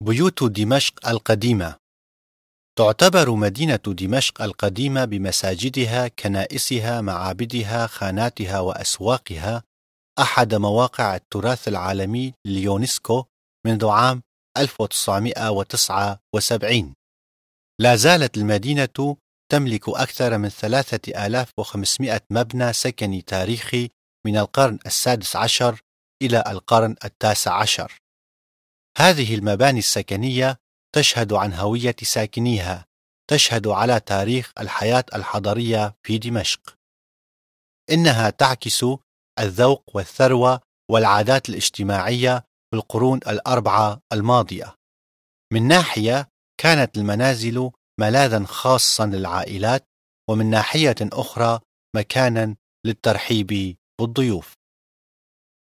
بيوت دمشق القديمة. تعتبر مدينة دمشق القديمة بمساجدها، كنائسها، معابدها، خاناتها وأسواقها أحد مواقع التراث العالمي لليونسكو منذ عام 1979. لا زالت المدينة تملك أكثر من 3500 مبنى سكني تاريخي من القرن السادس عشر إلى القرن التاسع عشر. هذه المباني السكنية تشهد عن هوية ساكنيها، تشهد على تاريخ الحياة الحضرية في دمشق. إنها تعكس الذوق والثروة والعادات الاجتماعية في القرون الأربعة الماضية. من ناحية كانت المنازل ملاذا خاصا للعائلات، ومن ناحية أخرى مكانا للترحيب بالضيوف.